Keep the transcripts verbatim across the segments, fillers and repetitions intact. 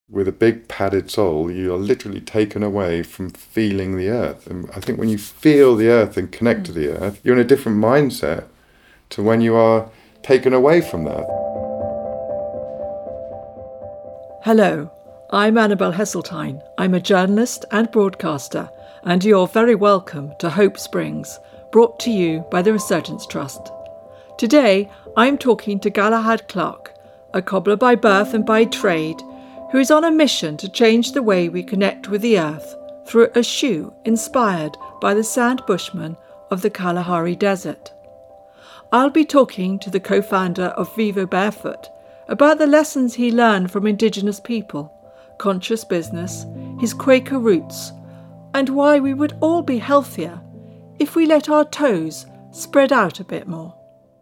with a big padded sole, you are literally taken away from feeling the earth. And I think when you feel the earth and connect mm. to the earth, you're in a different mindset to when you are taken away from that. Hello, I'm Annabel Heseltine. I'm a journalist and broadcaster, and you're very welcome to Hope Springs, brought to you by the Resurgence Trust. Today, I'm talking to Galahad Clark, a cobbler by birth and by trade, who is on a mission to change the way we connect with the earth through a shoe inspired by the sand bushmen of the Kalahari Desert. I'll be talking to the co-founder of Vivo Barefoot about the lessons he learned from Indigenous people, conscious business, his Quaker roots, and why we would all be healthier if we let our toes spread out a bit more.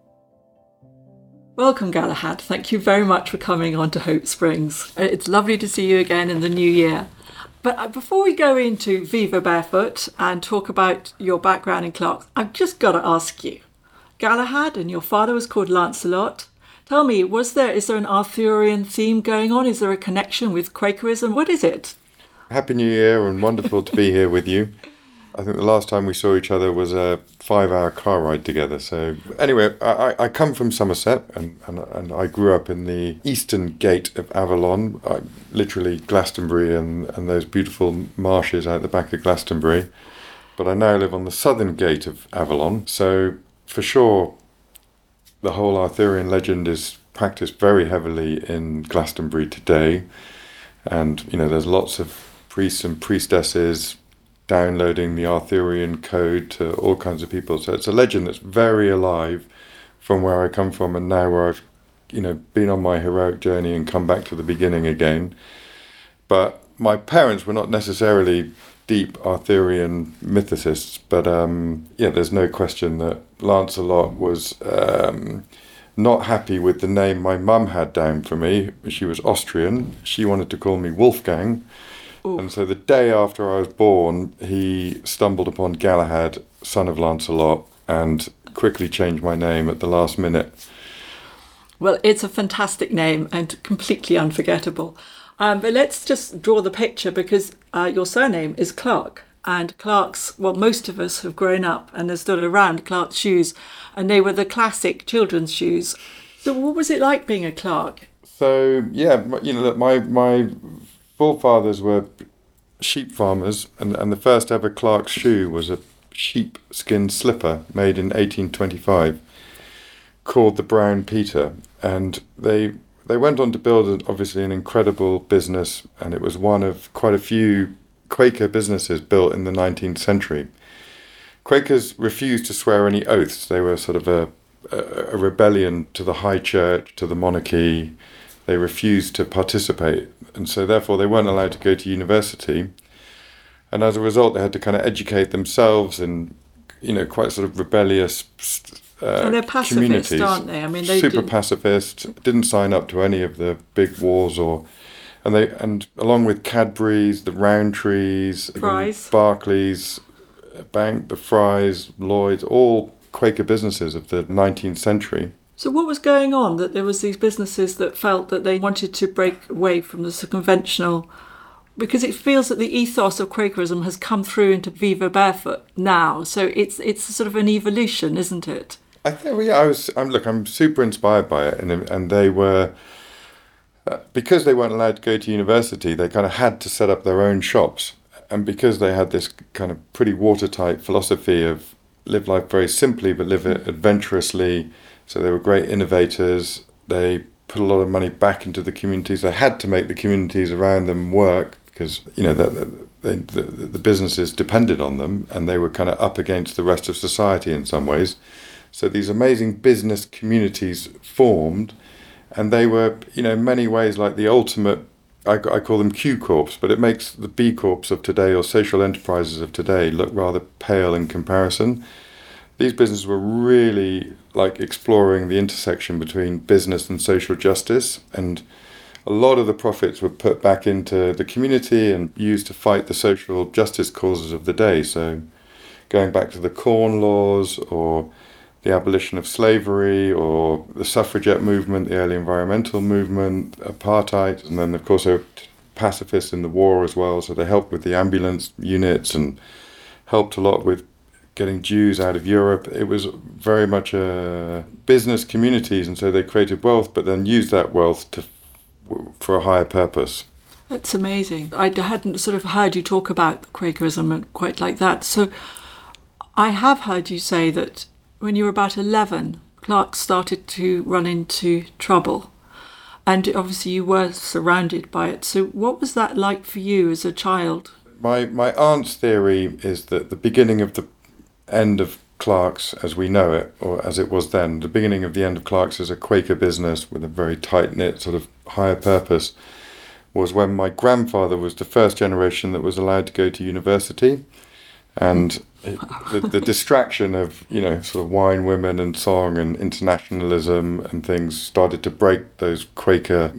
Welcome, Galahad. Thank you very much for coming on to Hope Springs. It's lovely to see you again in the new year. But before we go into Vivo Barefoot and talk about your background in Clark, I've just got to ask you, Galahad, and your father was called Lancelot. Tell me, was there is there an Arthurian theme going on? Is there a connection with Quakerism? What is it? Happy New Year, and wonderful to be here with you. I think the last time we saw each other was a five-hour car ride together. So anyway, I, I come from Somerset, and, and, and I grew up in the eastern gate of Avalon, I, literally Glastonbury and, and those beautiful marshes out the back of Glastonbury. But I now live on the southern gate of Avalon. So for sure, the whole Arthurian legend is practiced very heavily in Glastonbury today. And, you know, there's lots of priests and priestesses downloading the Arthurian code to all kinds of people. So it's a legend that's very alive from where I come from and now where I've, you know, been on my heroic journey and come back to the beginning again. But my parents were not necessarily deep Arthurian mythicists, but um, yeah, there's no question that Lancelot was um, not happy with the name my mum had down for me. She was Austrian. She wanted to call me Wolfgang. Ooh. And so the day after I was born, he stumbled upon Galahad, son of Lancelot, and quickly changed my name at the last minute. Well, it's a fantastic name and completely unforgettable. Um, but let's just draw the picture, because uh, your surname is Clark. And Clark's, well, most of us have grown up and have stood around Clark's shoes, and they were the classic children's shoes. So what was it like being a Clark? So, yeah, you know, my my forefathers were sheep farmers, and, and the first ever Clark's shoe was a sheepskin slipper made in eighteen twenty-five called the Brown Peter. And they they went on to build, obviously, an incredible business, and it was one of quite a few Quaker businesses built in the nineteenth century. Quakers refused to swear any oaths. They were sort of a, a, a rebellion to the high church, to the monarchy. They refused to participate, and so therefore they weren't allowed to go to university. And as a result, they had to kind of educate themselves in, you know, quite sort of rebellious uh, and they're pacifists, communities. Aren't they? I mean, they super didn't... pacifist. Didn't sign up to any of the big wars or. And they and along with Cadbury's, the Rowntrees, Fry's. the Barclays Bank, the Fry's, Lloyd's, all Quaker businesses of the nineteenth century. So what was going on that there was these businesses that felt that they wanted to break away from the conventional, because it feels that the ethos of Quakerism has come through into Vivo Barefoot now. So it's it's sort of an evolution, isn't it? I think well, yeah, I was. I'm look. I'm super inspired by it, and and they were. Uh, because they weren't allowed to go to university, they kind of had to set up their own shops. And because they had this kind of pretty watertight philosophy of live life very simply but live it adventurously, so they were great innovators. They put a lot of money back into the communities. They had to make the communities around them work because, you know, the, the, the, the businesses depended on them, and they were kind of up against the rest of society in some ways. So these amazing business communities formed. And they were, you know, in many ways like the ultimate, I, I call them Q Corps, but it makes the B Corps of today or social enterprises of today look rather pale in comparison. These businesses were really like exploring the intersection between business and social justice, and a lot of the profits were put back into the community and used to fight the social justice causes of the day. So going back to the Corn Laws or the abolition of slavery or the suffragette movement, the early environmental movement, apartheid, and then of course pacifists in the war as well, so they helped with the ambulance units and helped a lot with getting Jews out of Europe. It was very much a business communities, and so they created wealth, but then used that wealth to for a higher purpose. That's amazing. I hadn't sort of heard you talk about Quakerism quite like that. So I have heard you say that when you were about eleven, Clark's started to run into trouble. And obviously you were surrounded by it. So what was that like for you as a child? My my aunt's theory is that the beginning of the end of Clark's as we know it, or as it was then, the beginning of the end of Clark's as a Quaker business with a very tight-knit sort of higher purpose, was when my grandfather was the first generation that was allowed to go to university. And it, the, the distraction of, you know, sort of wine, women and song and internationalism and things started to break those Quaker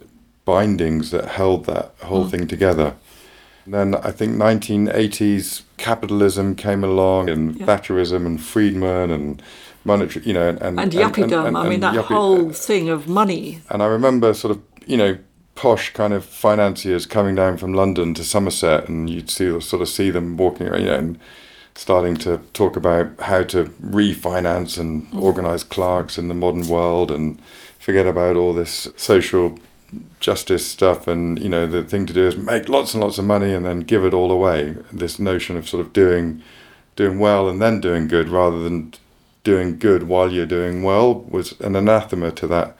bindings that held that whole mm. thing together. And then I think nineteen eighties capitalism came along, and yeah. Thatcherism and Friedman and monetary, you know, and... And, and yuppiedom, and, and, I mean, that yuppie, whole thing of money. And I remember sort of, you know, posh kind of financiers coming down from London to Somerset, and you'd see sort of see them walking around, you know, and starting to talk about how to refinance and mm. organise Clark's in the modern world and forget about all this social justice stuff, and, you know, the thing to do is make lots and lots of money and then give it all away. This notion of sort of doing doing well and then doing good rather than doing good while you're doing well was an anathema to that.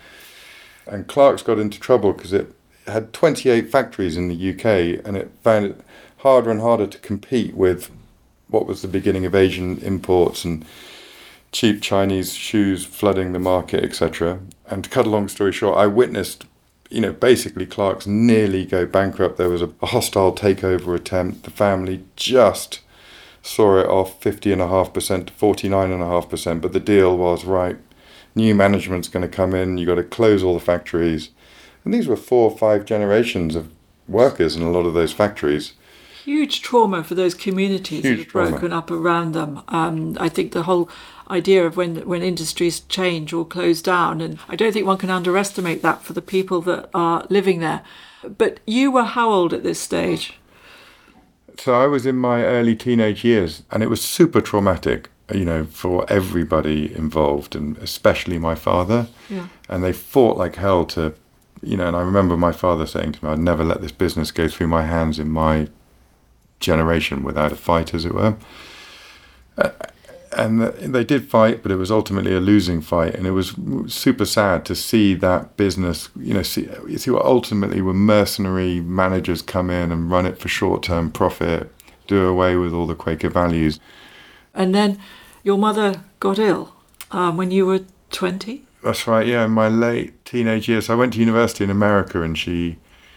And Clark's got into trouble because it had twenty-eight factories in the U K, and it found it harder and harder to compete with what was the beginning of Asian imports and cheap Chinese shoes flooding the market, et cetera. And to cut a long story short, I witnessed, you know, basically Clark's nearly go bankrupt. There was a, a hostile takeover attempt. The family just saw it off fifty point five percent to forty-nine point five percent, but the deal was, right, new management's going to come in, you've got to close all the factories. And these were four or five generations of workers in a lot of those factories. Huge trauma for those communities Huge that have trauma. broken up around them. Um, I think the whole idea of when, when industries change or close down, and I don't think one can underestimate that for the people that are living there. But you were how old at this stage? So I was in my early teenage years, and it was super traumatic, you know, for everybody involved, and especially my father. Yeah. And they fought like hell to, you know, and I remember my father saying to me, I'd never let this business go through my hands in my generation without a fight, as it were. Uh, and they did fight, but it was ultimately a losing fight, and it was super sad to see that business, you know, see, you see what ultimately were mercenary managers come in and run it for short-term profit, do away with all the Quaker values. And then your mother got ill um, when you were twenty? That's right, yeah, in my late teenage years. So I went to university in America, and she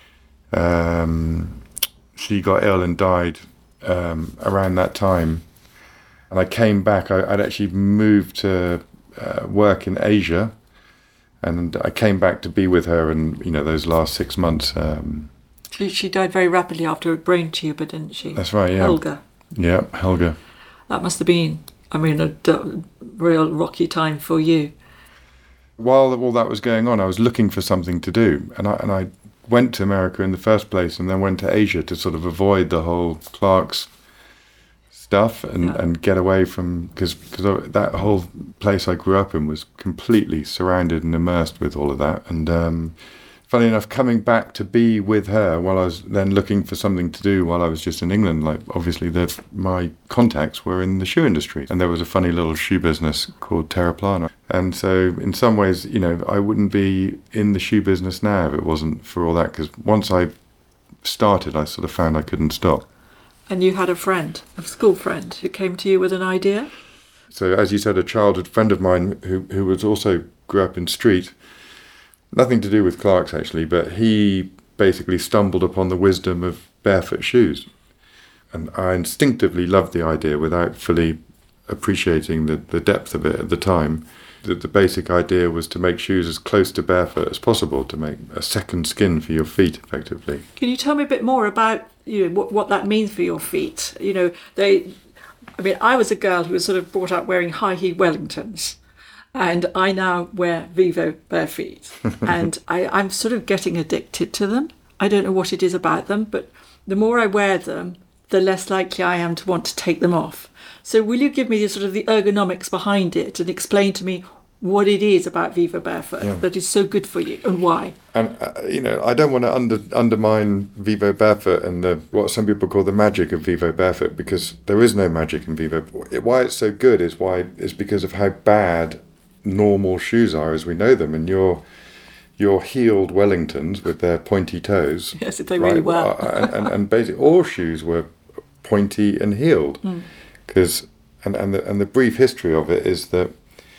um, she got ill and died um, around that time. And I came back. I, I'd actually moved to uh, work in Asia, and I came back to be with her. And, you know, those last six months. Um, she, she died very rapidly after a brain tumour, didn't she? That's right. Yeah. Helga. Yeah, Helga. That must have been, I mean, a d- real rocky time for you. While all that was going on, I was looking for something to do, and I and I went to America in the first place, and then went to Asia to sort of avoid the whole Clark's stuff and, yeah. and get away from, because because that whole place I grew up in was completely surrounded and immersed with all of that. And um, funny enough, coming back to be with her while I was then looking for something to do while I was just in England, like obviously the, my contacts were in the shoe industry, and there was a funny little shoe business called Terraplana. And so in some ways, you know, I wouldn't be in the shoe business now if it wasn't for all that, because once I started, I sort of found I couldn't stop. And you had a friend, a school friend, who came to you with an idea? So as you said, a childhood friend of mine who, who was also grew up in Street, nothing to do with Clark's actually, but he basically stumbled upon the wisdom of barefoot shoes. And I instinctively loved the idea without fully appreciating the, the depth of it at the time. The, the basic idea was to make shoes as close to barefoot as possible, to make a second skin for your feet, effectively. Can you tell me a bit more about, you know, what, what that means for your feet? You know, they, I mean, I was a girl who was sort of brought up wearing high-heel Wellingtons, and I now wear Vivo bare feet, and I, I'm sort of getting addicted to them. I don't know what it is about them, but the more I wear them, the less likely I am to want to take them off. So will you give me the sort of the ergonomics behind it and explain to me what it is about Vivo Barefoot yeah. that is so good for you and why? And, uh, you know, I don't want to under, undermine Vivo Barefoot and the, what some people call the magic of Vivo Barefoot, because there is no magic in Vivo. Why it's so good is why is because of how bad normal shoes are as we know them. And your your heeled Wellingtons with their pointy toes. Yes, they right, really well. and, and, and basically all shoes were pointy and heeled. Because mm. and, and, the, and the brief history of it is that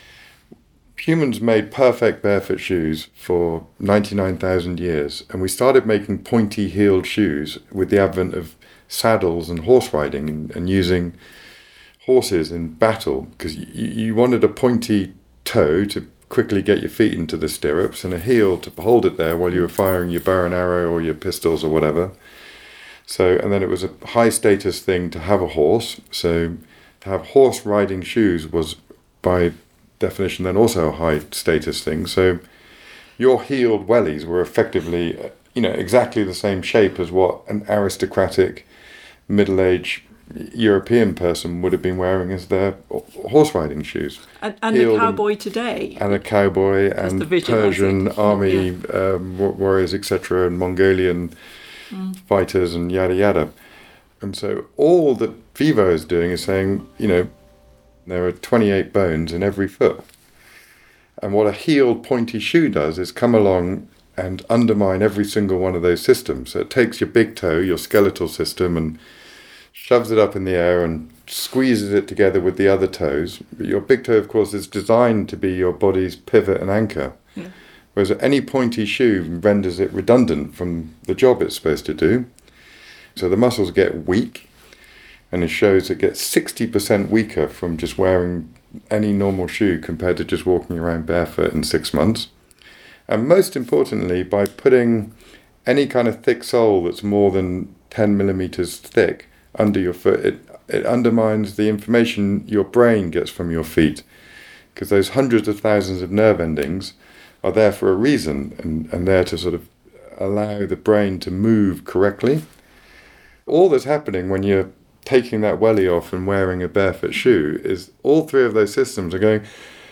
humans made perfect barefoot shoes for ninety-nine thousand years, and we started making pointy-heeled shoes with the advent of saddles and horse riding and, and using horses in battle, because you, you wanted a pointy toe to quickly get your feet into the stirrups and a heel to hold it there while you were firing your bow and arrow or your pistols or whatever. So, and then it was a high-status thing to have a horse, so to have horse-riding shoes was by definition then also a high status thing. So your heeled wellies were effectively, you know, exactly the same shape as what an aristocratic middle-aged European person would have been wearing as their horse riding shoes. And, and a cowboy and, today. And a cowboy and Persian army yeah. um, warriors, et cetera, and Mongolian mm. fighters and yada yada. And so all that Vivo is doing is saying, you know, there are twenty-eight bones in every foot. And what a heeled pointy shoe does is come along and undermine every single one of those systems. So it takes your big toe, your skeletal system, and shoves it up in the air and squeezes it together with the other toes. But your big toe, of course, is designed to be your body's pivot and anchor. Yeah. Whereas any pointy shoe renders it redundant from the job it's supposed to do. So the muscles get weak. And it shows it gets sixty percent weaker from just wearing any normal shoe compared to just walking around barefoot in six months. And most importantly, by putting any kind of thick sole that's more than ten millimeters thick under your foot, it, it undermines the information your brain gets from your feet. Because those hundreds of thousands of nerve endings are there for a reason and, and there to sort of allow the brain to move correctly. All that's happening when you're taking that welly off and wearing a barefoot shoe is all three of those systems are going,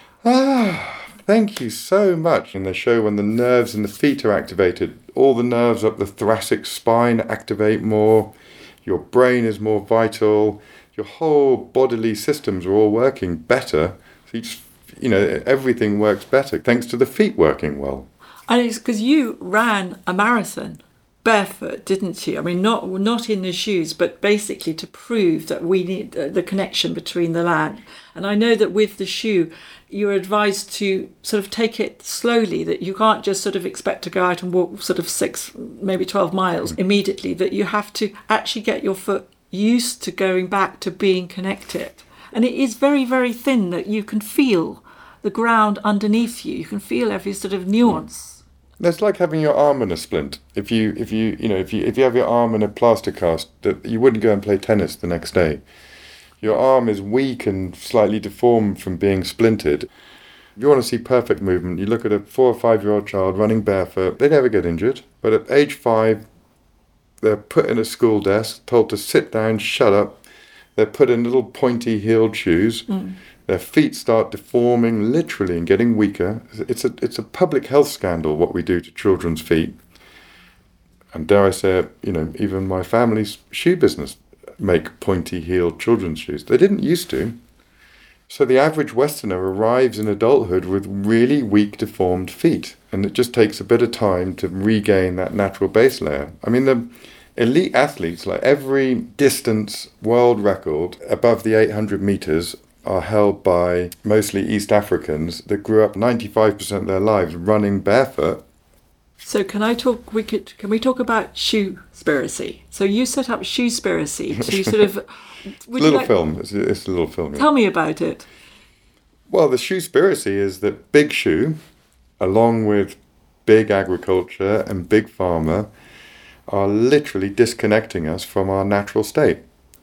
ah, thank you so much. And they show when the nerves in the feet are activated, all the nerves up the thoracic spine activate more, your brain is more vital, your whole bodily systems are all working better. So you just, you know, everything works better thanks to the feet working well. And it's because you ran a marathon barefoot, didn't you? I mean, not not in the shoes, but basically to prove that we need uh, the connection between the land. And I know that with the shoe, you're advised to sort of take it slowly, that you can't just sort of expect to go out and walk sort of six, maybe twelve miles immediately, that you have to actually get your foot used to going back to being connected. And it is very, very thin, that you can feel the ground underneath you. You can feel every sort of nuance. That's like having your arm in a splint. If you, if you, you know, if you, if you have your arm in a plaster cast, that you wouldn't go and play tennis the next day. Your arm is weak and slightly deformed from being splinted. If you want to see perfect movement, you look at a four or five-year-old child running barefoot. They never get injured. But at age five, they're put in a school desk, told to sit down, shut up. They're put in little pointy-heeled shoes. Mm. Their feet start deforming literally and getting weaker. It's a it's a public health scandal what we do to children's feet. And dare I say it, you know, even my family's shoe business make pointy-heeled children's shoes. They didn't used to. So the average Westerner arrives in adulthood with really weak, deformed feet. And it just takes a bit of time to regain that natural base layer. I mean, the elite athletes, like every distance world record above the eight hundred meters, are held by mostly East Africans that grew up ninety-five percent of their lives running barefoot. So can I talk, we could, can we talk about Shoespiracy? So you set up Shoespiracy to sort of... It's a little like, film. It's a, it's a little film. Tell yeah. me about it. Well, the Shoespiracy is that Big Shoe, along with big agriculture and big pharma, are literally disconnecting us from our natural state.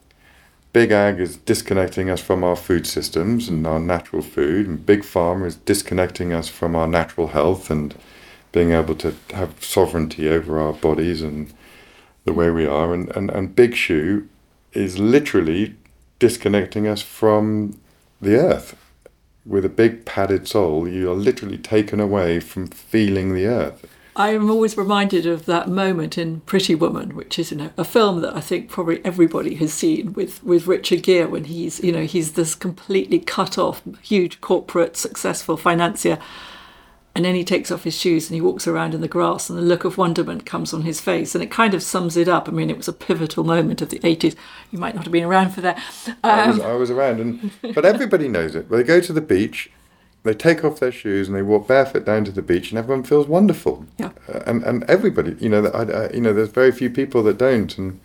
Big Ag is disconnecting us from our food systems and our natural food, and Big Pharma is disconnecting us from our natural health and being able to have sovereignty over our bodies and the way we are. And, and, and Big Shoe is literally disconnecting us from the earth. With a big padded sole, you are literally taken away from feeling the earth. I am always reminded of that moment in Pretty Woman, which is, you know, a film that I think probably everybody has seen, with, with Richard Gere, when he's, you know, he's this completely cut off, huge corporate, successful financier. And then he takes off his shoes and he walks around in the grass, and the look of wonderment comes on his face. And it kind of sums it up. I mean, it was a pivotal moment of the eighties. You might not have been around for that. Um, I, was, I was around, and but everybody knows it. They go to the beach, they take off their shoes, and they walk barefoot down to the beach, and everyone feels wonderful. Yeah. Uh, and and everybody, you know, I, I, you know, there's very few people that don't. And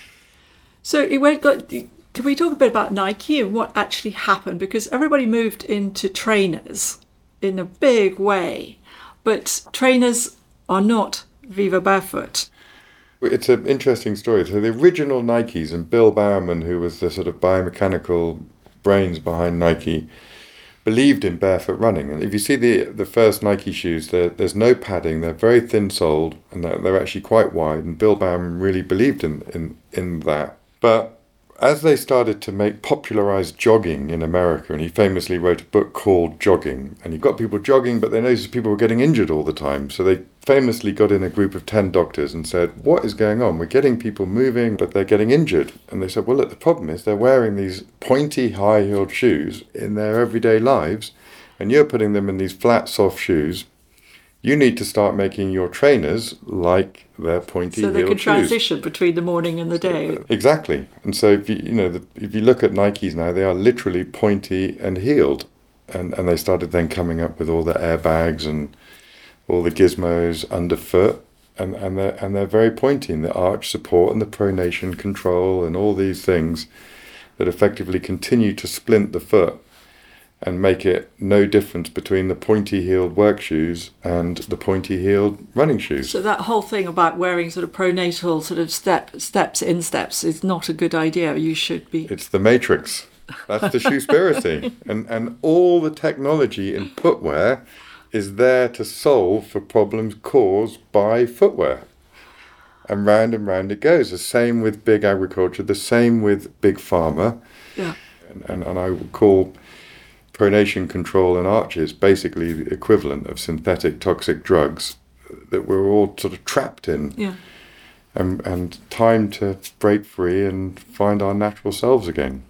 so it went. Got, can we talk a bit about Nike and what actually happened? Because everybody moved into trainers in a big way, but trainers are not Viva Barefoot. It's an interesting story. So the original Nikes, and Bill Bowerman, who was the sort of biomechanical brains behind Nike, believed in barefoot running. And if you see the the first Nike shoes, there's no padding, they're very thin-soled, and they're, they're actually quite wide, and Bill Bowerman really believed in, in, in that. But as they started to make popularized jogging in America, and he famously wrote a book called Jogging, and he got people jogging, but they noticed people were getting injured all the time. So they famously got in a group of ten doctors and said, what is going on? We're getting people moving, but they're getting injured. And they said, well, look, the problem is they're wearing these pointy, high-heeled shoes in their everyday lives, and you're putting them in these flat, soft shoes. You need to start making your trainers like their pointy heeled shoes. So they can transition between the morning and the day. Exactly. And so if you you know the, if you look at Nikes now, they are literally pointy and heeled, and and they started then coming up with all the airbags and all the gizmos underfoot, and and they're and they're very pointy in the arch support and the pronation control and all these things that effectively continue to splint the foot and make it no difference between the pointy-heeled work shoes and the pointy-heeled running shoes. So that whole thing about wearing sort of pronatal sort of step steps, insteps is not a good idea. You should be... It's the matrix. That's the shoespiracy. and, and all the technology in footwear is there to solve for problems caused by footwear. And round and round it goes. The same with big agriculture, the same with big pharma. Yeah. And, and, and I would call pronation control and arches basically the equivalent of synthetic toxic drugs that we're all sort of trapped in. Yeah. And, and time to break free and find our natural selves again.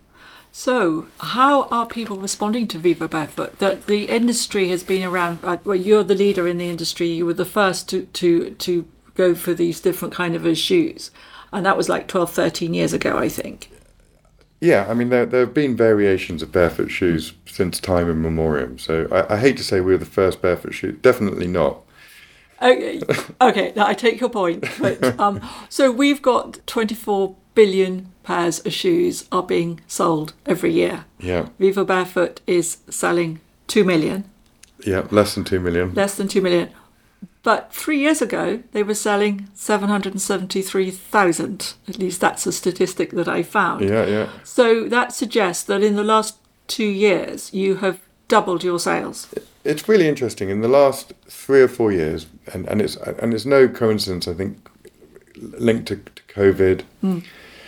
So how are people responding to Viva Barefoot? That the industry has been around, well, you're the leader in the industry, you were the first to, to, to go for these different kind of shoes. And that was like twelve, thirteen years ago, I think. Yeah, I mean, there there have been variations of barefoot shoes since time immemorial. So I, I hate to say we were the first barefoot shoe. Definitely not. Okay, okay, now I take your point. But, um, so we've got twenty-four billion pairs of shoes are being sold every year. Yeah. Viva Barefoot is selling two million. Yeah, less than two million. Less than two million. But three years ago, they were selling seven hundred seventy-three thousand. At least that's a statistic that I found. Yeah, yeah. So that suggests that in the last two years, you have doubled your sales. It's really interesting. In the last three or four years, and, and it's and it's no coincidence, I think, linked to, to COVID, mm.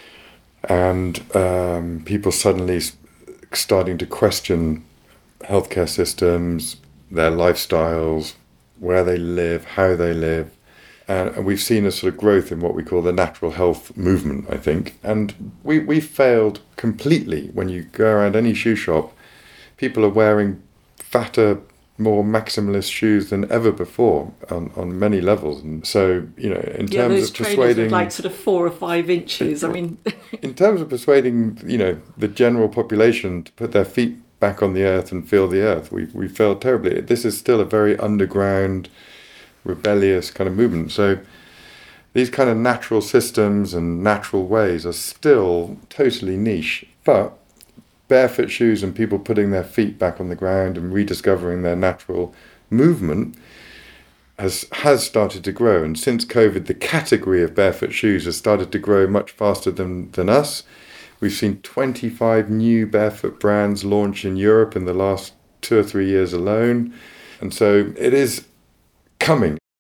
and um, people suddenly starting to question healthcare systems, their lifestyles, where they live, how they live. Uh, and we've seen a sort of growth in what we call the natural health movement, I think. And we, we failed completely. When you go around any shoe shop, people are wearing fatter, more maximalist shoes than ever before on, on many levels. And so, you know, in yeah, terms those of trainers persuading... with like sort of four or five inches, I mean... in terms of persuading, you know, the general population to put their feet back on the earth and feel the earth, we we failed terribly. This is still a very underground, rebellious kind of movement. So these kind of natural systems and natural ways are still totally niche. But barefoot shoes and people putting their feet back on the ground and rediscovering their natural movement has has started to grow. And since COVID, the category of barefoot shoes has started to grow much faster than, than us. We've seen twenty-five new barefoot brands launch in Europe in the last two or three years alone. And so it is coming.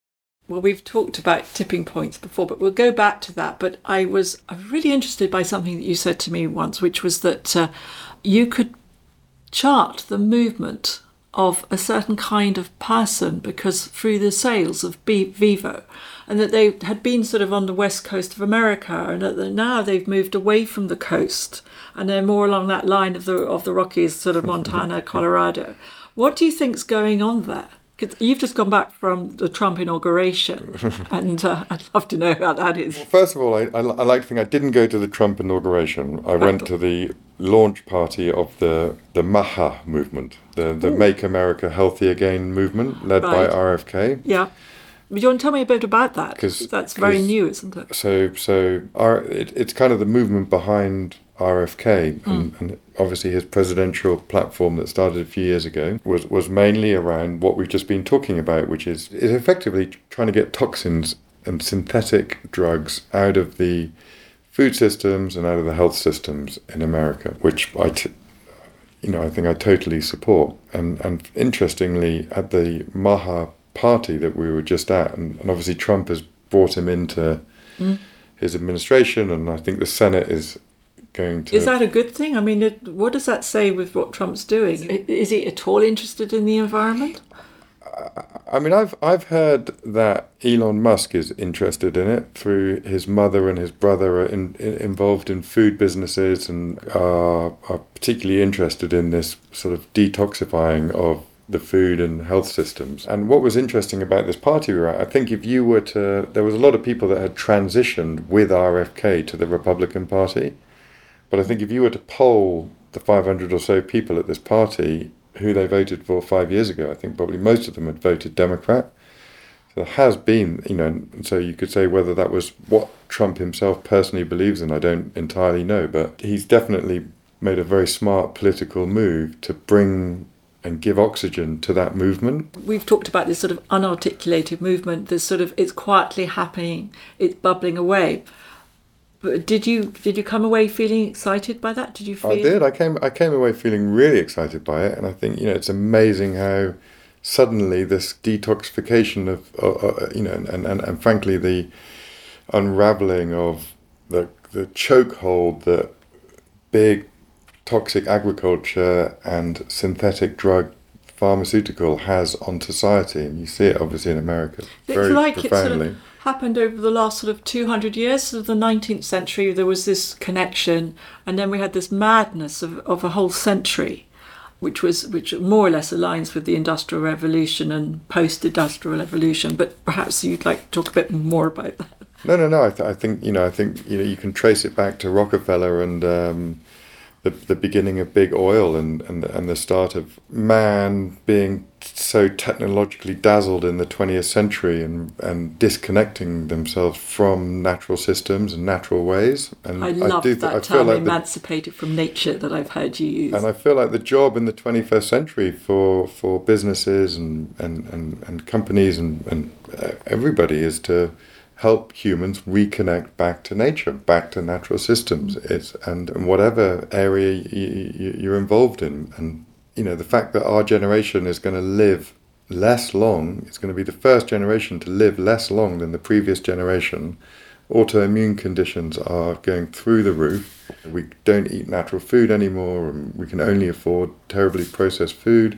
Well, we've talked about tipping points before, but we'll go back to that. But I was really interested by something that you said to me once, which was that uh, you could chart the movement of a certain kind of person because through the sales of B- Vivo, and that they had been sort of on the west coast of America, and that now they've moved away from the coast, and they're more along that line of the of the Rockies, sort of Montana, Colorado. What do you think's going on there? Because you've just gone back from the Trump inauguration, and uh, I'd love to know how that is. Well, first of all, I, I, I like to think I didn't go to the Trump inauguration. I went to the launch party of the, the MAHA movement, the, the Make America Healthy Again movement, led right. by R F K. Yeah. Do you want to tell me a bit about that? Because that's very new, isn't it? So, so our, it, it's kind of the movement behind R F K, and, mm. and obviously his presidential platform that started a few years ago was, was mainly around what we've just been talking about, which is, is effectively trying to get toxins and synthetic drugs out of the food systems and out of the health systems in America, which I, t- you know, I think I totally support. And and interestingly, at the MAHA party that we were just at, and, and obviously Trump has brought him into mm. his administration, and I think the Senate is going to... Is that a good thing? I mean, it, what does that say with what Trump's doing? Is he at all interested in the environment? I mean, I've I've heard that Elon Musk is interested in it through his mother and his brother are in, in, involved in food businesses and are, are particularly interested in this sort of detoxifying of the food and health systems. And what was interesting about this party we were at, I think if you were to... There was a lot of people that had transitioned with R F K to the Republican Party. But I think if you were to poll the five hundred or so people at this party who they voted for five years ago, I think probably most of them had voted Democrat. So there has been, you know, and so you could say whether that was what Trump himself personally believes in, I don't entirely know, but he's definitely made a very smart political move to bring and give oxygen to that movement. We've talked about this sort of unarticulated movement, this sort of, it's quietly happening, it's bubbling away. But did you did you come away feeling excited by that? Did you feel? I did. I came I came away feeling really excited by it, and I think, you know, it's amazing how suddenly this detoxification of uh, uh, you know and, and, and frankly the unraveling of the the chokehold that big toxic agriculture and synthetic drug pharmaceutical has on society, and you see it obviously in America it's very like profoundly. It sort of happened over the last sort of two hundred years of the nineteenth century. There was this connection, and then we had this madness of, of a whole century, which was which more or less aligns with the Industrial Revolution and post-Industrial Revolution. But perhaps you'd like to talk a bit more about that. No, no, no. I, th- I think you know. I think you know. You can trace it back to Rockefeller and um, the the beginning of big oil and, and and the start of man being so technologically dazzled in the twentieth century and, and disconnecting themselves from natural systems and natural ways. And I love I do th- that I term, like emancipated the, from nature, that I've heard you use. And I feel like the job in the twenty-first century for, for businesses and, and, and, and companies and, and everybody is to help humans reconnect back to nature, back to natural systems. It's and, and whatever area you, you, you're involved in. And you know, the fact that our generation is going to live less long, it's going to be the first generation to live less long than the previous generation. Autoimmune conditions are going through the roof. We don't eat natural food anymore, and we can only afford terribly processed food,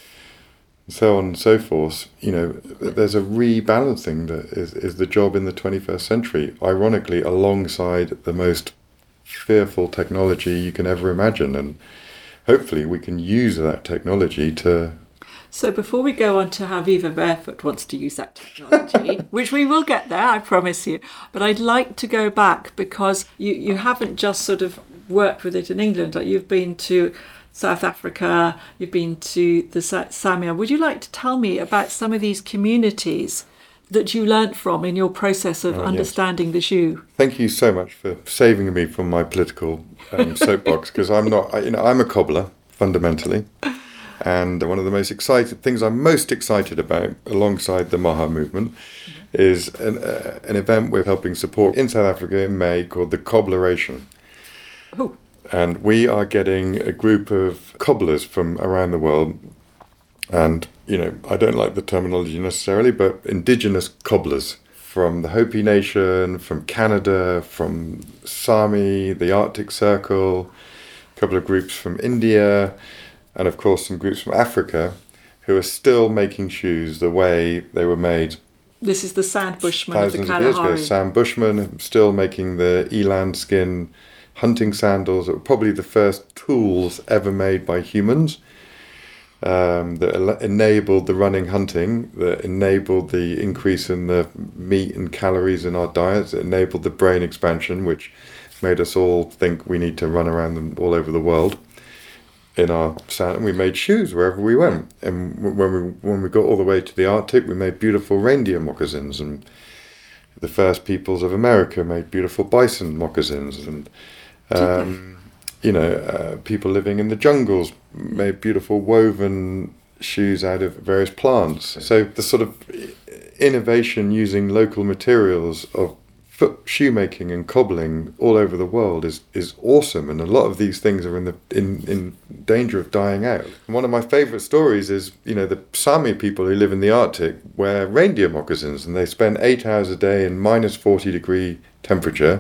and so on and so forth. You know, there's a rebalancing that is, is the job in the twenty-first century, ironically, alongside the most fearful technology you can ever imagine. And hopefully we can use that technology to... So before we go on to how Viva Barefoot wants to use that technology, which we will get there, I promise you, but I'd like to go back because you, you haven't just sort of worked with it in England. Like, you've been to South Africa, you've been to the Samia. Would you like to tell me about some of these communities that you learnt from in your process of oh, understanding yes. the shoe? Thank you so much for saving me from my political um, soapbox, because I'm not, you know, I'm a cobbler fundamentally, and one of the most excited things I'm most excited about, alongside the MAHA movement, mm-hmm. is an, uh, an event we're helping support in South Africa in May called the Cobbleration. Oh. And we are getting a group of cobblers from around the world And, you know, I don't like the terminology necessarily, but indigenous cobblers from the Hopi Nation, from Canada, from Sami, the Arctic Circle, a couple of groups from India, and of course some groups from Africa, who are still making shoes the way they were made. This is the Sand Bushmen of the Thousands of years Kalahari. ago, Sam Bushman still making the eland skin hunting sandals that were probably the first tools ever made by humans, um, that el- enabled the running hunting, that enabled the increase in the meat and calories in our diets, that enabled the brain expansion, which made us all think we need to run around them all over the world in our sand. And we made shoes wherever we went. And w- when we when we got all the way to the Arctic, we made beautiful reindeer moccasins, and the first peoples of America made beautiful bison moccasins, and um, you know, uh, people living in the jungles made beautiful woven shoes out of various plants. So the sort of innovation using local materials of foot shoemaking and cobbling all over the world is, is awesome, and a lot of these things are in the in, in danger of dying out. And one of my favourite stories is, you know, the Sami people who live in the Arctic wear reindeer moccasins, and they spend eight hours a day in minus forty degree temperature,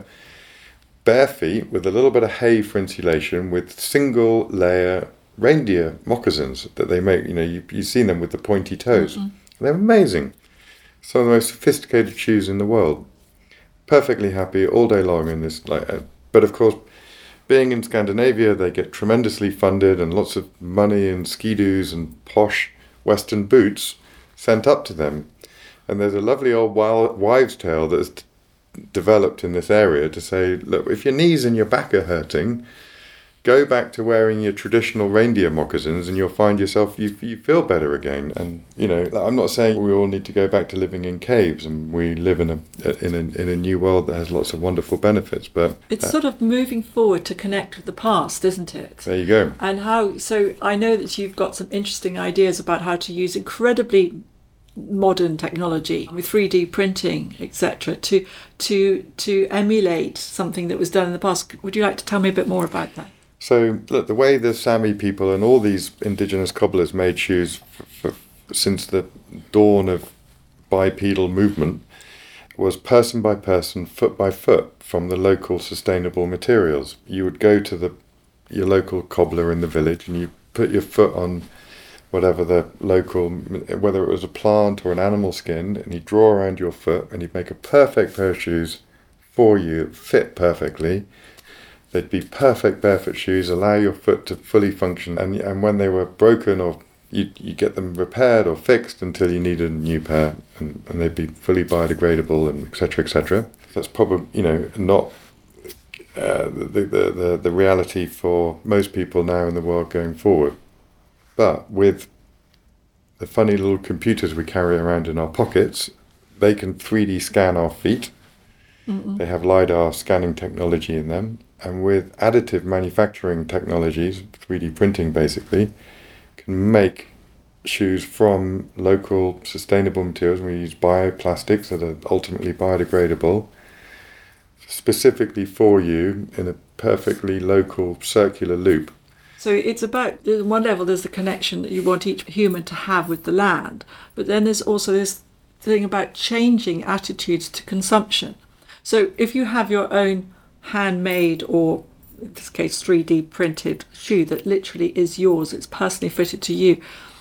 bare feet with a little bit of hay for insulation, with single layer reindeer moccasins that they make. You know, you, you've seen them with the pointy toes. Mm-hmm. They're amazing. Some of the most sophisticated shoes in the world. Perfectly happy all day long in this. Like, uh, but of course, being in Scandinavia, they get tremendously funded and lots of money and ski-doos and posh Western boots sent up to them. And there's a lovely old wild, wives' tale that's t- developed in this area to say, look, if your knees and your back are hurting, go back to wearing your traditional reindeer moccasins and you'll find yourself, you you feel better again. And, you know, I'm not saying we all need to go back to living in caves, and we live in a in a, in a new world that has lots of wonderful benefits, but... It's uh, sort of moving forward to connect with the past, isn't it? There you go. And how, so I know that you've got some interesting ideas about how to use incredibly modern technology with three D printing, et cetera, to to to emulate something that was done in the past. Would you like to tell me a bit more about that? So, look, the way the Sami people and all these indigenous cobblers made shoes for, for, since the dawn of bipedal movement was person by person, foot by foot, from the local sustainable materials. You would go to the your local cobbler in the village and you put your foot on whatever the local, whether it was a plant or an animal skin, and he'd draw around your foot and he'd make a perfect pair of shoes for you, fit perfectly. They'd be perfect barefoot shoes, allow your foot to fully function, and and when they were broken, or you you get them repaired or fixed until you needed a new pair, and, and they'd be fully biodegradable, and et cetera, et cetera. That's probably, you know, not uh, the, the, the, the reality for most people now in the world going forward. But with the funny little computers we carry around in our pockets, they can three D scan our feet. Mm-mm. They have LiDAR scanning technology in them. And with additive manufacturing technologies, three D printing basically, can make shoes from local sustainable materials. We use bioplastics that are ultimately biodegradable, specifically for you in a perfectly local circular loop. So it's about, on one level, there's the connection that you want each human to have with the land, but then there's also this thing about changing attitudes to consumption. So if you have your own handmade, or in this case three D printed shoe that literally is yours, it's personally fitted to you,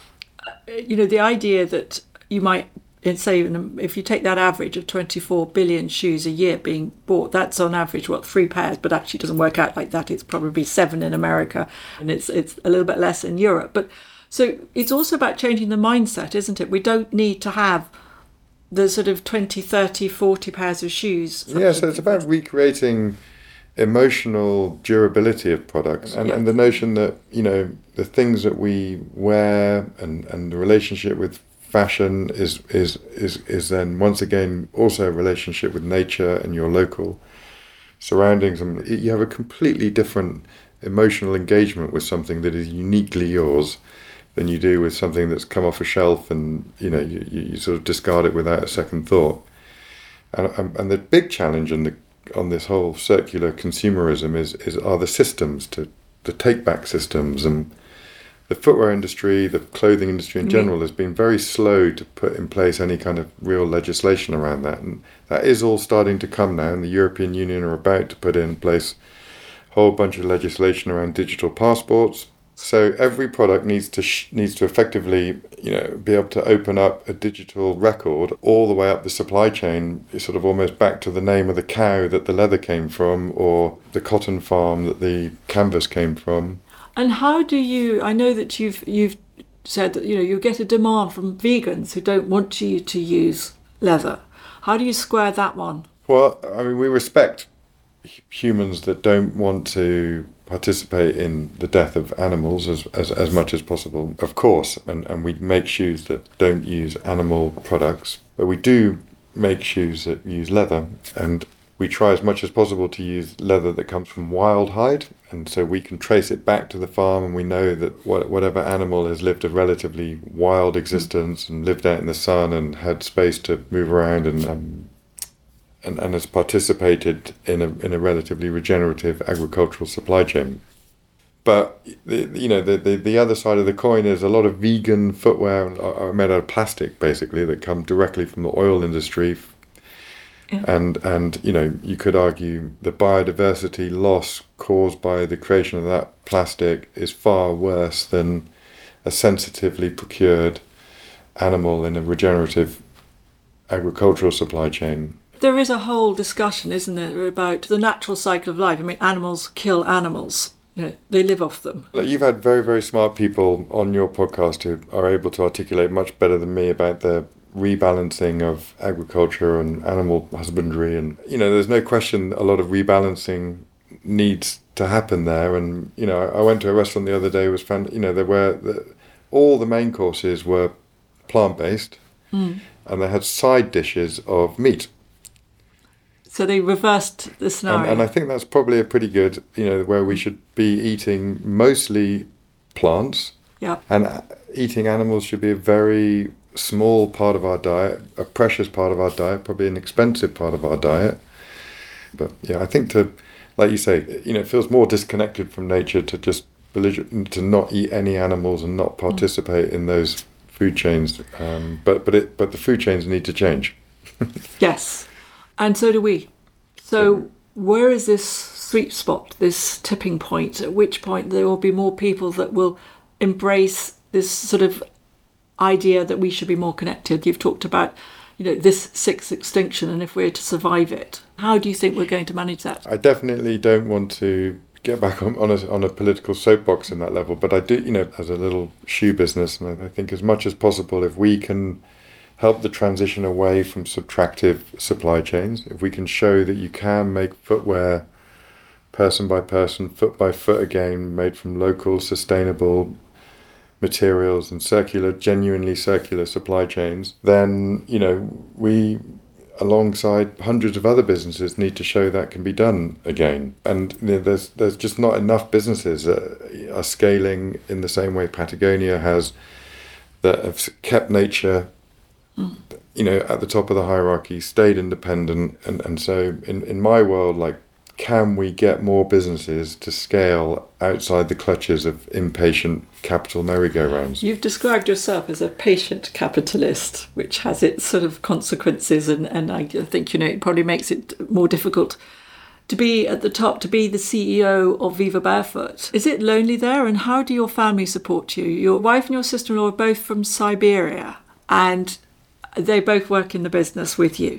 you know, the idea that you might, say, if you take that average of twenty-four billion shoes a year being bought, that's on average what, three pairs, but actually it doesn't work out like that. It's probably seven in America, and it's it's a little bit less in Europe. But so it's also about changing the mindset, isn't it? We don't need to have the sort of twenty, thirty, forty pairs of shoes. Yeah, so it's about recreating emotional durability of products, and, yeah. and the notion that, you know, the things that we wear and, and the relationship with fashion is, is is is then once again also a relationship with nature and your local surroundings, and you have a completely different emotional engagement with something that is uniquely yours than you do with something that's come off a shelf and, you know, you, you sort of discard it without a second thought. And and the big challenge in the on this whole circular consumerism is, is are the systems, to the take back systems, and the footwear industry, the clothing industry in Mm. general, has been very slow to put in place any kind of real legislation around that. And that is all starting to come now, and the European Union are about to put in place a whole bunch of legislation around digital passports. So every product needs to sh- needs to effectively, you know, be able to open up a digital record all the way up the supply chain, sort of almost back to the name of the cow that the leather came from, or the cotton farm that the canvas came from. And how do you, I know that you've you've said that, you know, you get a demand from vegans who don't want you to use leather. How do you square that one? Well, I mean, we respect humans that don't want to participate in the death of animals as, as, as much as possible, of course, and, and we make shoes that don't use animal products, but we do make shoes that use leather, and we try as much as possible to use leather that comes from wild hide, and so we can trace it back to the farm, and we know that what, whatever animal has lived a relatively wild existence and lived out in the sun and had space to move around and um, And, and has participated in a in a relatively regenerative agricultural supply chain. But the, you know the, the, the other side of the coin is a lot of vegan footwear are made out of plastic, basically, that come directly from the oil industry. Yeah. And and you know you could argue the biodiversity loss caused by the creation of that plastic is far worse than a sensitively procured animal in a regenerative agricultural supply chain. There is a whole discussion, isn't there, about the natural cycle of life. I mean, animals kill animals. You know, they live off them. You've had very, very smart people on your podcast who are able to articulate much better than me about the rebalancing of agriculture and animal husbandry. And, you know, there's no question a lot of rebalancing needs to happen there. And, you know, I went to a restaurant the other day, was found, you know, there were, the, all the main courses were plant-based, mm. and they had side dishes of meat. So they reversed the scenario. And, and I think that's probably a pretty good, you know, where we should be eating mostly plants. Yeah. And eating animals should be a very small part of our diet, a precious part of our diet, probably an expensive part of our diet. But yeah, I think to, like you say, you know, it feels more disconnected from nature to just belligerent, to not eat any animals and not participate mm. in those food chains. Um, but but it but the food chains need to change. Yes. And so do we. So where is this sweet spot, this tipping point, at which point there will be more people that will embrace this sort of idea that we should be more connected? You've talked about, you know, this sixth extinction, and if we're to survive it, how do you think we're going to manage that? I definitely don't want to get back on, on, a, on a political soapbox in that level, but I do, you know, as a little shoe business, and I think as much as possible, if we can help the transition away from subtractive supply chains, if we can show that you can make footwear person by person, foot by foot again, made from local, sustainable materials and circular, genuinely circular supply chains, then, you know, we, alongside hundreds of other businesses, need to show that can be done again. And you know, there's there's just not enough businesses that are scaling in the same way Patagonia has, that have kept nature, mm. you know, at the top of the hierarchy, stayed independent. And, and so in, in my world, like, can we get more businesses to scale outside the clutches of impatient capital merry-go-rounds? You've described yourself as a patient capitalist, which has its sort of consequences, and, and I think, you know, it probably makes it more difficult to be at the top, to be the C E O of Viva Barefoot. Is it lonely there, and how do your family support you? Your wife and your sister-in-law are both from Siberia, and they both work in the business with you.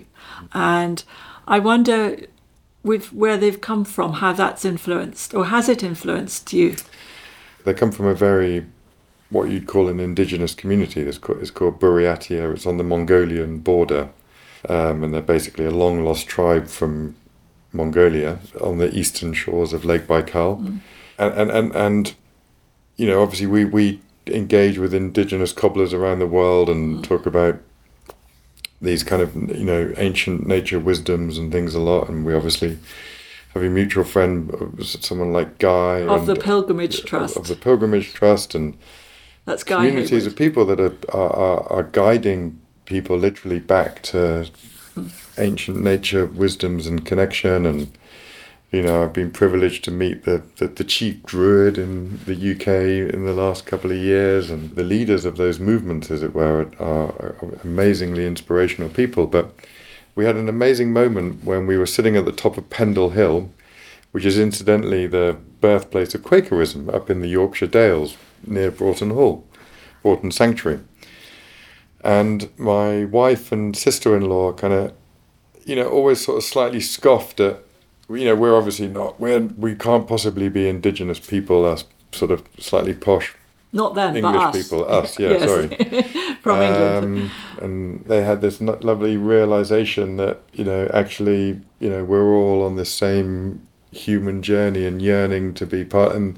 And I wonder, with where they've come from, how that's influenced, or has it influenced you? They come from a very, what you'd call an indigenous community. It's called, it's called Buryatia. It's on the Mongolian border, um, and they're basically a long lost tribe from Mongolia on the eastern shores of Lake Baikal. Mm. And, and, and, and, you know, obviously we, we engage with indigenous cobblers around the world and mm. talk about these kind of, you know, ancient nature wisdoms and things a lot, and we obviously have a mutual friend, someone like Guy of and, the Pilgrimage Trust, of the Pilgrimage Trust, and that's Guy communities Hayward. Of people that are, are are guiding people literally back to mm. ancient nature wisdoms and connection, and You know, I've been privileged to meet the, the, the chief druid in the U K in the last couple of years, and the leaders of those movements, as it were, are, are amazingly inspirational people. But we had an amazing moment when we were sitting at the top of Pendle Hill, which is incidentally the birthplace of Quakerism up in the Yorkshire Dales near Broughton Hall, Broughton Sanctuary. And my wife and sister-in-law kind of, you know, always sort of slightly scoffed at, you know, we're obviously not, we're, we can't possibly be indigenous people, us sort of slightly posh Not them, English but us. people, us, yeah, Yes. sorry. From um, England. And they had this no- lovely realization that, you know, actually, you know, we're all on the same human journey and yearning to be part. And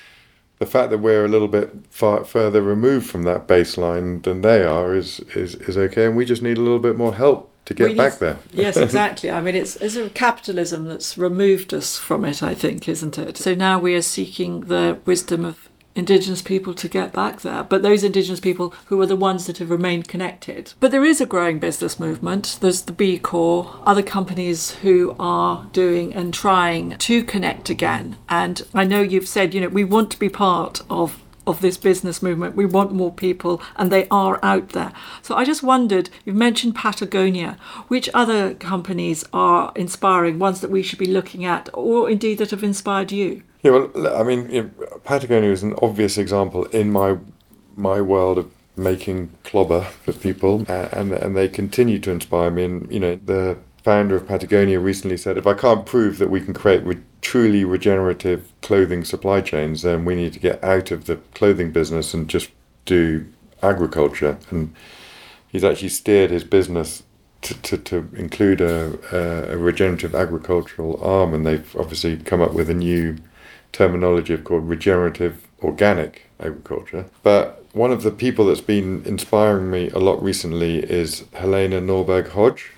the fact that we're a little bit far further removed from that baseline than they are is is, is okay. And we just need a little bit more help to get We back need- there. Yes, exactly. I mean, it's, it's a capitalism that's removed us from it, I think, isn't it? So now we are seeking the wisdom of Indigenous people to get back there, but those Indigenous people who are the ones that have remained connected. But there is a growing business movement. There's the B Corps, other companies who are doing and trying to connect again. And I know you've said, you know, we want to be part of of this business movement. We want more people, and they are out there. So I just wondered, you've mentioned Patagonia. Which other companies are inspiring, ones that we should be looking at, or indeed that have inspired you? Yeah, well, I mean, you know, Patagonia is an obvious example in my my world of making clobber for people, uh, and and they continue to inspire me. And you know, the founder of Patagonia recently said, if I can't prove that we can create re- truly regenerative clothing supply chains, then we need to get out of the clothing business and just do agriculture. And he's actually steered his business to, to, to include a, a, a regenerative agricultural arm, and they've obviously come up with a new terminology of called regenerative organic agriculture. But one of the people that's been inspiring me a lot recently is Helena Norberg Hodge,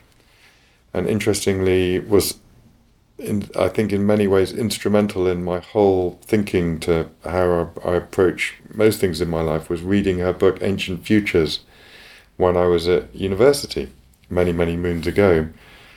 and interestingly was, in, I think in many ways, instrumental in my whole thinking to how I, I approach most things in my life, was reading her book Ancient Futures when I was at university many, many moons ago.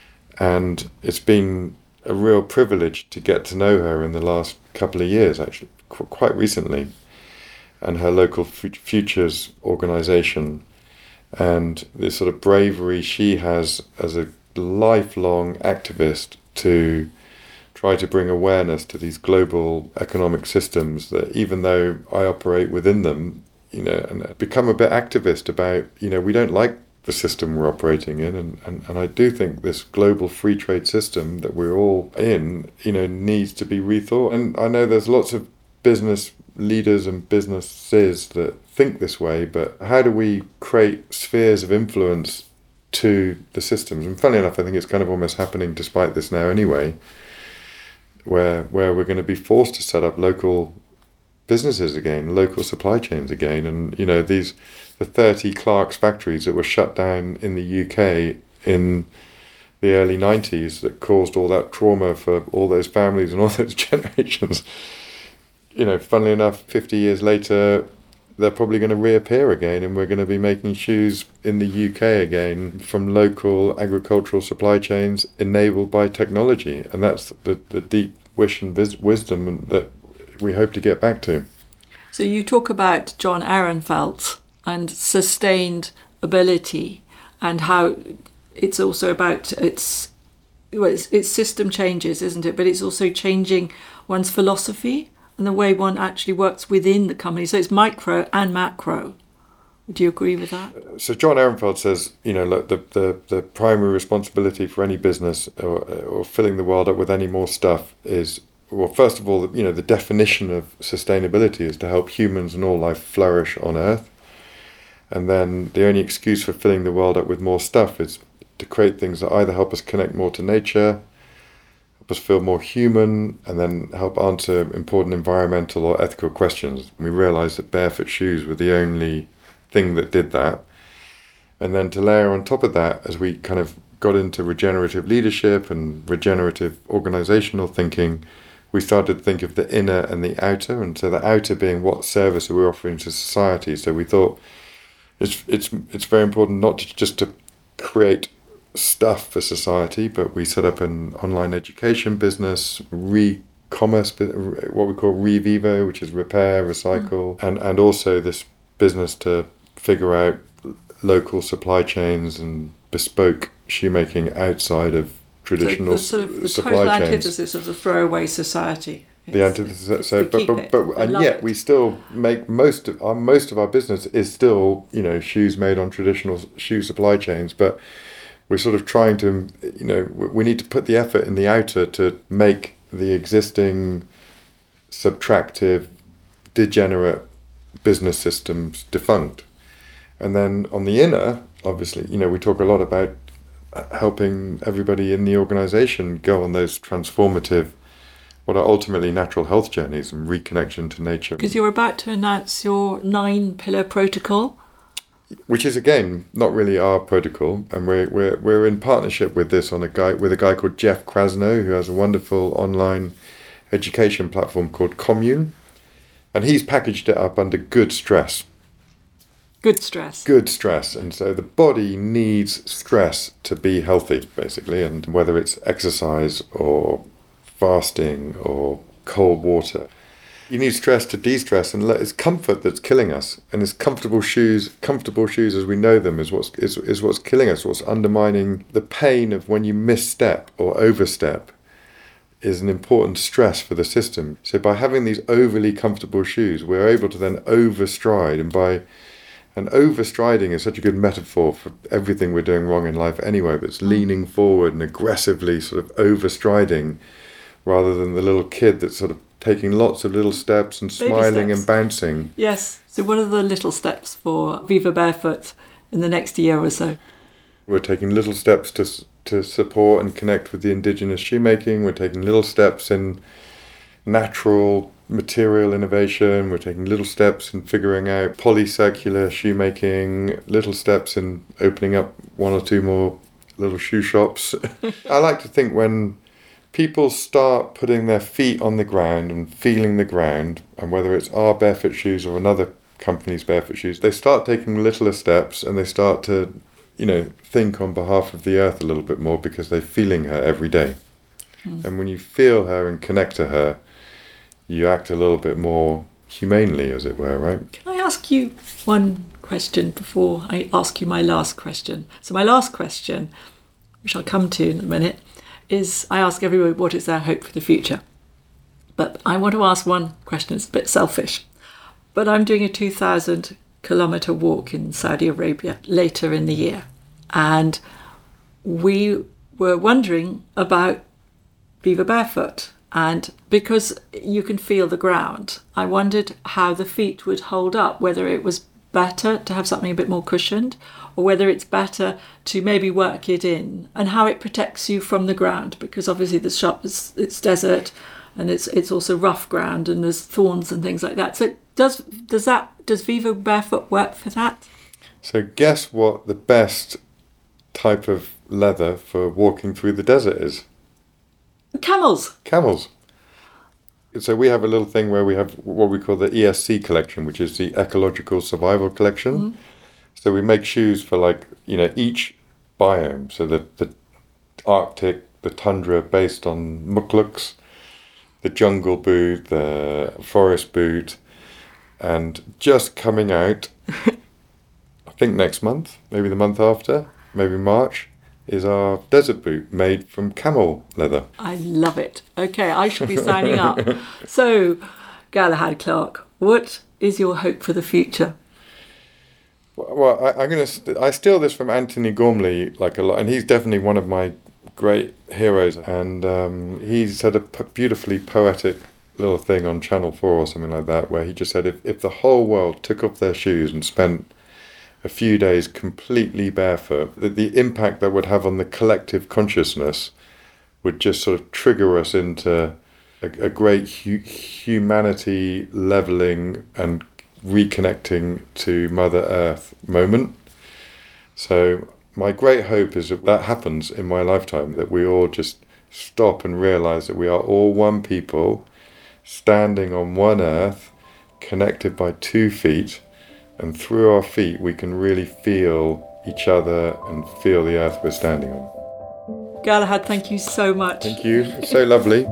And it's been a real privilege to get to know her in the last couple of years, actually, qu- quite recently, and her local F- Futures organisation, and the sort of bravery she has as a lifelong activist to try to bring awareness to these global economic systems that, even though I operate within them, you know, and become a bit activist about, you know, we don't like the system we're operating in, and, and, and I do think this global free trade system that we're all in, you know, needs to be rethought. And I know there's lots of business leaders and businesses that think this way, but how do we create spheres of influence to the systems? And funnily enough, I think it's kind of almost happening despite this now anyway, where where we're going to be forced to set up local businesses again, local supply chains again. And, you know, these the thirty Clark's factories that were shut down in the U K in the early nineties that caused all that trauma for all those families and all those generations. You know, funnily enough, fifty years later, they're probably going to reappear again, and we're going to be making shoes in the U K again from local agricultural supply chains enabled by technology. And that's the, the deep wish and vis- wisdom that we hope to get back to. So you talk about John Ehrenfeld and sustained ability, and how it's also about its, well, it's, it's system changes, isn't it? But it's also changing one's philosophy and the way one actually works within the company. So it's micro and macro. Would you agree with that? So John Ehrenfeld says, you know, look, the, the, the primary responsibility for any business or, or filling the world up with any more stuff is, well, first of all, you know, the definition of sustainability is to help humans and all life flourish on Earth. And then the only excuse for filling the world up with more stuff is to create things that either help us connect more to nature, help us feel more human, and then help answer important environmental or ethical questions. We realised that barefoot shoes were the only thing that did that. And then to layer on top of that, as we kind of got into regenerative leadership and regenerative organisational thinking, we started to think of the inner and the outer, and so the outer being what service are we offering to society. So we thought it's it's it's very important not to, just to create stuff for society, but we set up an online education business, re-commerce, what we call Revivo, which is repair, recycle, mm. and, and also this business to figure out local supply chains and bespoke shoemaking outside of traditional so the sort of the supply total chains. antithesis of the throwaway society. It's, the antithesis. So, but but, but and yet it. we still make most of our most of our business is still, you know, shoes made on traditional shoe supply chains. But we're sort of trying to, you know, we need to put the effort in the outer to make the existing subtractive, degenerate business systems defunct. And then on the inner, obviously, you know, we talk a lot about helping everybody in the organisation go on those transformative, what are ultimately natural health journeys and reconnection to nature. Because you're about to announce your nine-pillar protocol. Which is, again, not really our protocol. And we're, we're, we're in partnership with this on a guy with a guy called Jeff Krasno, who has a wonderful online education platform called Commune. And he's packaged it up under good stress. Good stress. Good stress. And so the body needs stress to be healthy, basically. And whether it's exercise or fasting or cold water, you need stress to de-stress. And it's comfort that's killing us. And it's comfortable shoes, comfortable shoes as we know them is what's, is, is what's killing us, what's undermining the pain of when you misstep or overstep is an important stress for the system. So by having these overly comfortable shoes, we're able to then overstride. And by And overstriding is such a good metaphor for everything we're doing wrong in life anyway, but it's leaning forward and aggressively sort of overstriding rather than the little kid that's sort of taking lots of little steps and Baby smiling steps. and bouncing. Yes. So what are the little steps for Viva Barefoot in the next year or so? We're taking little steps to to support and connect with the indigenous shoemaking. We're taking little steps in natural material innovation. We're taking little steps in figuring out polycircular shoemaking, little steps in opening up one or two more little shoe shops. I like to think when people start putting their feet on the ground and feeling the ground, and whether it's our barefoot shoes or another company's barefoot shoes, they start taking littler steps and they start to, you know, think on behalf of the earth a little bit more because they're feeling her every day. Mm. And when you feel her and connect to her, you act a little bit more humanely, as it were, right? Can I ask you one question before I ask you my last question? So my last question, which I'll come to in a minute, is I ask everybody what is their hope for the future. But I want to ask one question, it's a bit selfish. But I'm doing a two thousand kilometre walk in Saudi Arabia later in the year. And we were wondering about Viva Barefoot. And because you can feel the ground, I wondered how the feet would hold up, whether it was better to have something a bit more cushioned or whether it's better to maybe work it in, and how it protects you from the ground, because obviously the shop is it's desert and it's it's also rough ground and there's thorns and things like that. So does does that does Viva Barefoot work for that? So guess what the best type of leather for walking through the desert is? Camels. Camels. So we have a little thing where we have what we call the E S C collection, which is the Ecological Survival Collection. Mm-hmm. So we make shoes for, like, you know, each biome. So the, the Arctic, the tundra based on mukluks, the jungle boot, the forest boot, and just coming out, I think next month, maybe the month after, maybe March, is our desert boot made from camel leather. I love it. Okay, I should be signing up. So, Galahad Clark, what is your hope for the future? Well, I, I'm gonna. St- I steal this from Anthony Gormley like a lot, and he's definitely one of my great heroes. And um, he said a p- beautifully poetic little thing on Channel Four or something like that, where he just said, if if the whole world took off their shoes and spent a few days completely barefoot, that the impact that would have on the collective consciousness would just sort of trigger us into a, a great hu- humanity leveling and reconnecting to Mother Earth moment. So my great hope is that that happens in my lifetime, that we all just stop and realise that we are all one people, standing on one earth, connected by two feet, and through our feet we can really feel each other and feel the earth we're standing on. Galahad, thank you so much. Thank you. It's so lovely.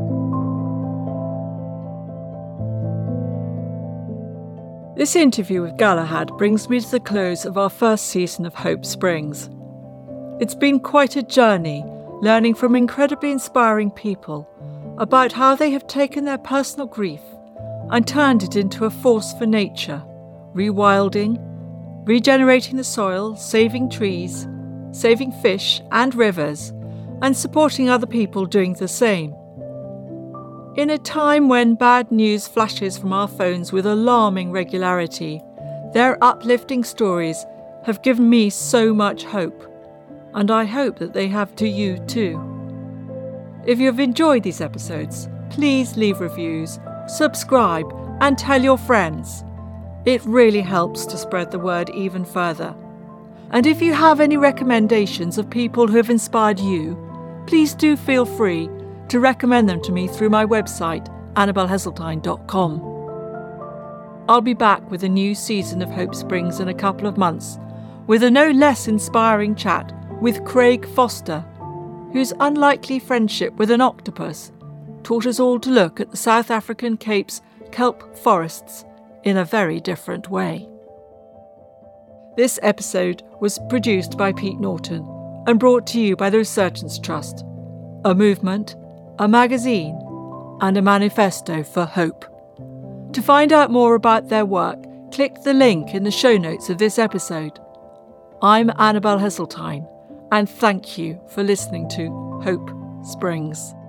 This interview with Galahad brings me to the close of our first season of Hope Springs. It's been quite a journey, learning from incredibly inspiring people about how they have taken their personal grief and turned it into a force for nature, rewilding, regenerating the soil, saving trees, saving fish and rivers, and supporting other people doing the same. In a time when bad news flashes from our phones with alarming regularity, their uplifting stories have given me so much hope, and I hope that they have to you too. If you have enjoyed these episodes, please leave reviews, subscribe, and tell your friends. It really helps to spread the word even further. And if you have any recommendations of people who have inspired you, please do feel free to recommend them to me through my website, annabelle heseltine dot com. I'll be back with a new season of Hope Springs in a couple of months, with a no less inspiring chat with Craig Foster, whose unlikely friendship with an octopus taught us all to look at the South African Cape's kelp forests in a very different way. This episode was produced by Pete Norton and brought to you by the Resurgence Trust, a movement, a magazine, and a manifesto for hope. To find out more about their work, click the link in the show notes of this episode. I'm Annabelle Heseltine, and thank you for listening to Hope Springs.